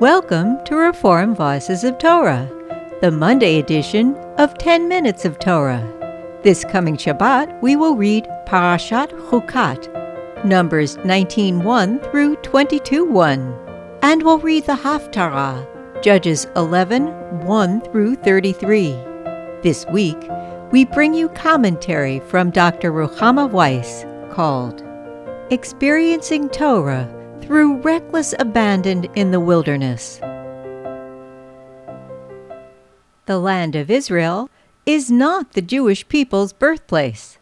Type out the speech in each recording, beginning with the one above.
Welcome to Reform Voices of Torah, the Monday edition of 10 Minutes of Torah. This coming Shabbat, we will read Parashat Chukat, Numbers 19:1 through 22:1, and we'll read the Haftarah, Judges 11:1 through 33. This week, we bring you commentary from Dr. Ruchama Weiss called Experiencing Torah Through Reckless Abandon in the Wilderness. The land of Israel is not the Jewish people's birthplace.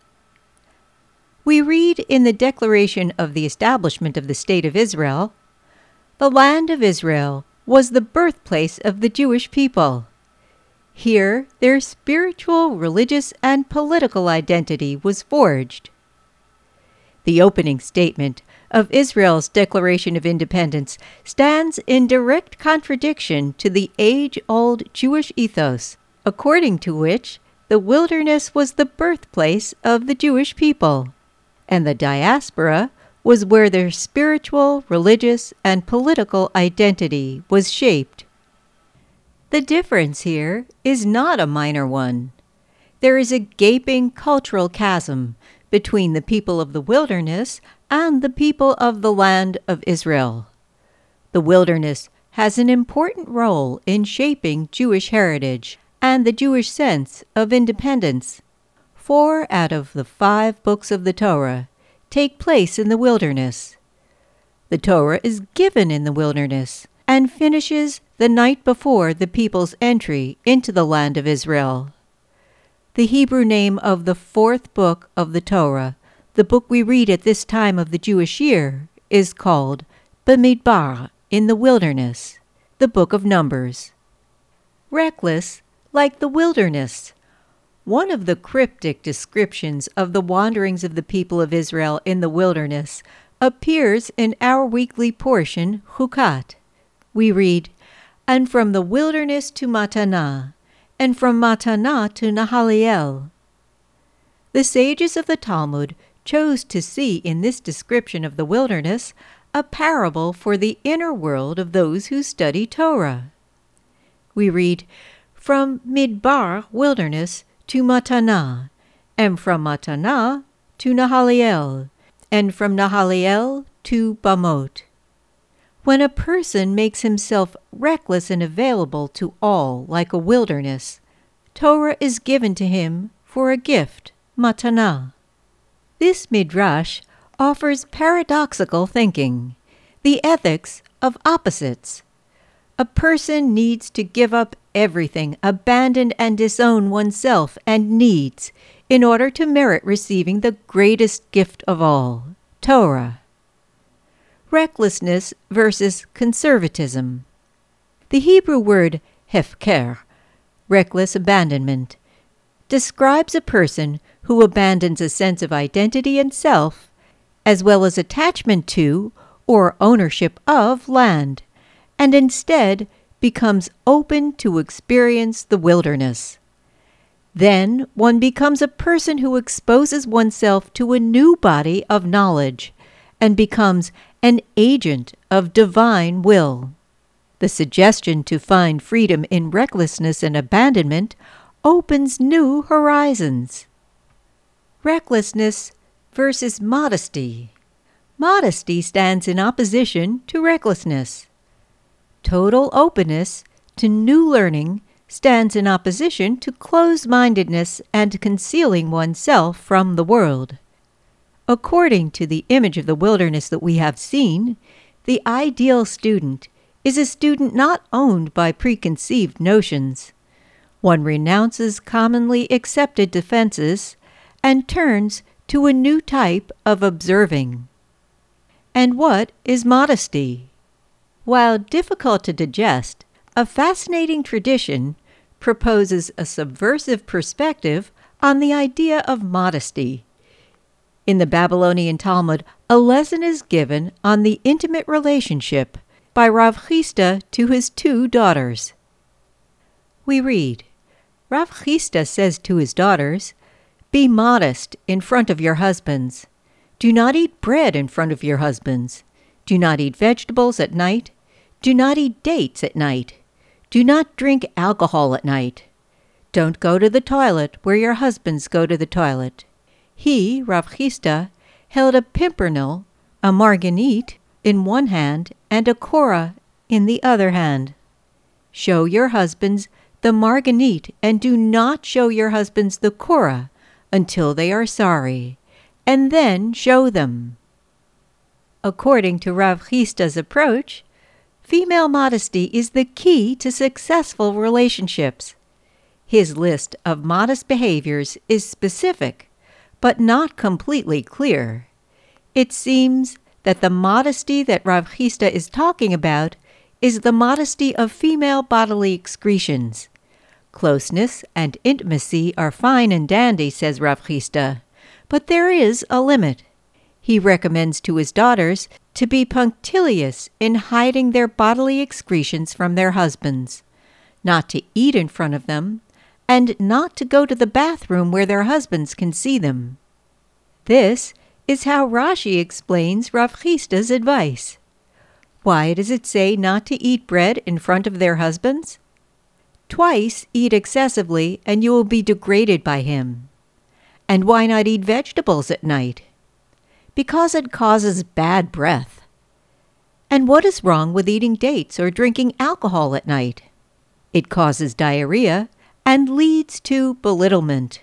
We read in the Declaration of the Establishment of the State of Israel, "The land of Israel was the birthplace of the Jewish people. Here their spiritual, religious, and political identity was forged." The opening statement of Israel's Declaration of Independence stands in direct contradiction to the age-old Jewish ethos, according to which the wilderness was the birthplace of the Jewish people, and the diaspora was where their spiritual, religious, and political identity was shaped. The difference here is not a minor one. There is a gaping cultural chasm between the people of the wilderness and the people of the land of Israel. The wilderness has an important role in shaping Jewish heritage and the Jewish sense of independence. 4 out of the 5 books of the Torah take place in the wilderness. The Torah is given in the wilderness and finishes the night before the people's entry into the land of Israel. The Hebrew name of the 4th book of the Torah, the book we read at this time of the Jewish year, is called Bamidbar, in the wilderness, the book of Numbers. Reckless like the wilderness. One of the cryptic descriptions of the wanderings of the people of Israel in the wilderness appears in our weekly portion, Chukat. We read, "And from the wilderness to Mattanah, and from Mattanah to Nahaliel." The sages of the Talmud chose to see in this description of the wilderness a parable for the inner world of those who study Torah. We read, "From Midbar wilderness to Mattanah, and from Mattanah to Nahaliel, and from Nahaliel to Bamot." When a person makes himself reckless and available to all like a wilderness, Torah is given to him for a gift, Mattanah. This midrash offers paradoxical thinking, the ethics of opposites. A person needs to give up everything, abandon and disown oneself and needs, in order to merit receiving the greatest gift of all, Torah. Recklessness versus conservatism. The Hebrew word hefker, reckless abandonment, describes a person who abandons a sense of identity and self, as well as attachment to or ownership of land, and instead becomes open to experience the wilderness. Then one becomes a person who exposes oneself to a new body of knowledge and becomes an agent of divine will. The suggestion to find freedom in recklessness and abandonment opens new horizons. Recklessness versus modesty. Modesty stands in opposition to recklessness. Total openness to new learning stands in opposition to closed-mindedness and concealing oneself from the world. According to the image of the wilderness that we have seen, the ideal student is a student not owned by preconceived notions. One renounces commonly accepted defenses and turns to a new type of observing. And what is modesty? While difficult to digest, a fascinating tradition proposes a subversive perspective on the idea of modesty. In the Babylonian Talmud, a lesson is given on the intimate relationship by Rav Chisda to his 2 daughters. We read, Rav Chisda says to his daughters, "Be modest in front of your husbands. Do not eat bread in front of your husbands. Do not eat vegetables at night. Do not eat dates at night. Do not drink alcohol at night. Don't go to the toilet where your husbands go to the toilet. He, Rav Chisda, held a pimpernel, a marganite, in one hand and a korah in the other hand. Show your husbands the marganite and do not show your husbands the korah until they are sorry, and then show them. According to Rav Chisda's approach, female modesty is the key to successful relationships. His list of modest behaviors is specific, but not completely clear. It seems that the modesty that Rav Chisda is talking about is the modesty of female bodily excretions. Closeness and intimacy are fine and dandy, says Rav Chisda, but there is a limit. He recommends to his daughters to be punctilious in hiding their bodily excretions from their husbands, not to eat in front of them, and not to go to the bathroom where their husbands can see them. This is how Rashi explains Rav Chisda's advice. Why does it say not to eat bread in front of their husbands? Twice eat excessively and you will be degraded by him. And why not eat vegetables at night? Because it causes bad breath. And what is wrong with eating dates or drinking alcohol at night? It causes diarrhea and leads to belittlement.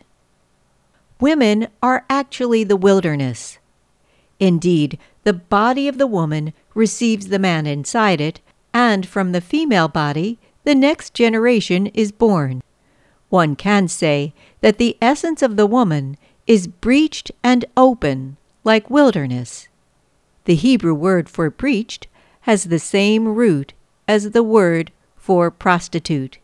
Women are actually the wilderness. Indeed, the body of the woman receives the man inside it, and from the female body, the next generation is born. One can say that the essence of the woman is breached and open, like wilderness. The Hebrew word for breached has the same root as the word for prostitute.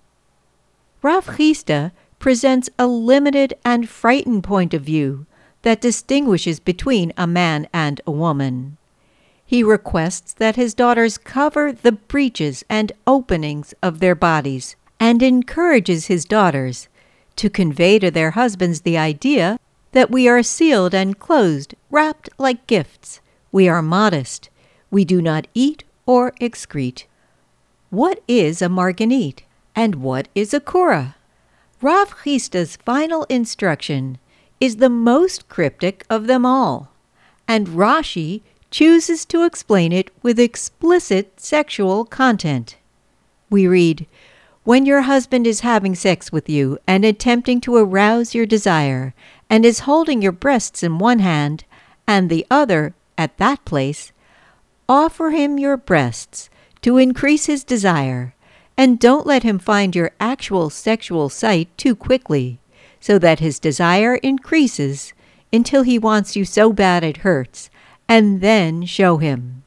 Rav Chisda presents a limited and frightened point of view that distinguishes between a man and a woman. He requests that his daughters cover the breaches and openings of their bodies and encourages his daughters to convey to their husbands the idea that we are sealed and closed, wrapped like gifts. We are modest. We do not eat or excrete. What is a marganite, and what is a korah? Rav Chisda's final instruction is the most cryptic of them all, and Rashi chooses to explain it with explicit sexual content. We read, "When your husband is having sex with you and attempting to arouse your desire, and is holding your breasts in one hand and the other at that place, offer him your breasts to increase his desire, and don't let him find your actual sexual sight too quickly, so that his desire increases until he wants you so bad it hurts, and then show him."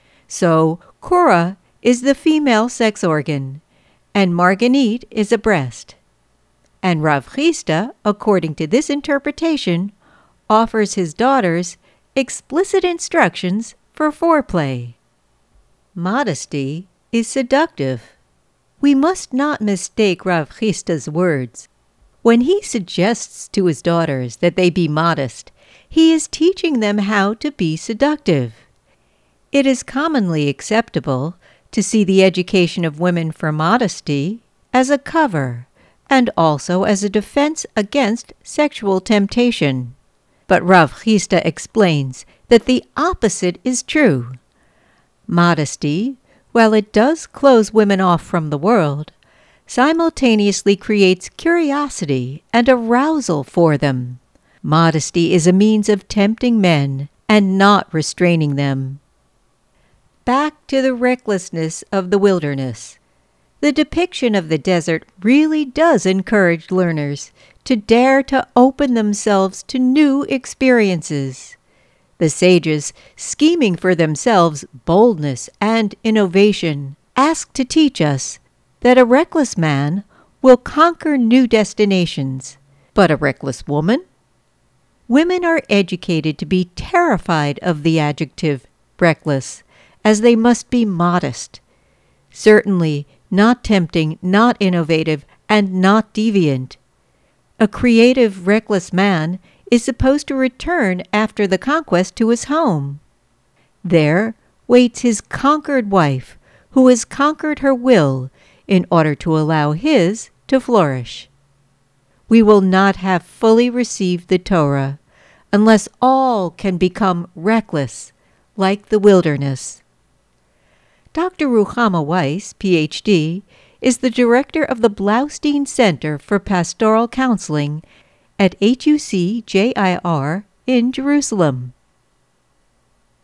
So, korah is the female sex organ, and marganite is a breast. And Rav Chisda, according to this interpretation, offers his daughters explicit instructions for foreplay. Modesty is seductive. We must not mistake Rav Chisda's words. When he suggests to his daughters that they be modest, he is teaching them how to be seductive. It is commonly acceptable to see the education of women for modesty as a cover and also as a defense against sexual temptation. But Rav Chisda explains that the opposite is true. Modesty, while it does close women off from the world, simultaneously creates curiosity and arousal for them. Modesty is a means of tempting men and not restraining them. Back to the recklessness of the wilderness. The depiction of the desert really does encourage learners to dare to open themselves to new experiences. The sages, scheming for themselves boldness and innovation, ask to teach us that a reckless man will conquer new destinations, but a reckless woman? Women are educated to be terrified of the adjective reckless, as they must be modest. Certainly not tempting, not innovative, and not deviant. A creative, reckless man is supposed to return after the conquest to his home. There waits his conquered wife, who has conquered her will in order to allow his to flourish. We will not have fully received the Torah unless all can become reckless, like the wilderness. Dr. Ruchama Weiss, Ph.D., is the director of the Blaustein Center for Pastoral Counseling at HUC-JIR in Jerusalem.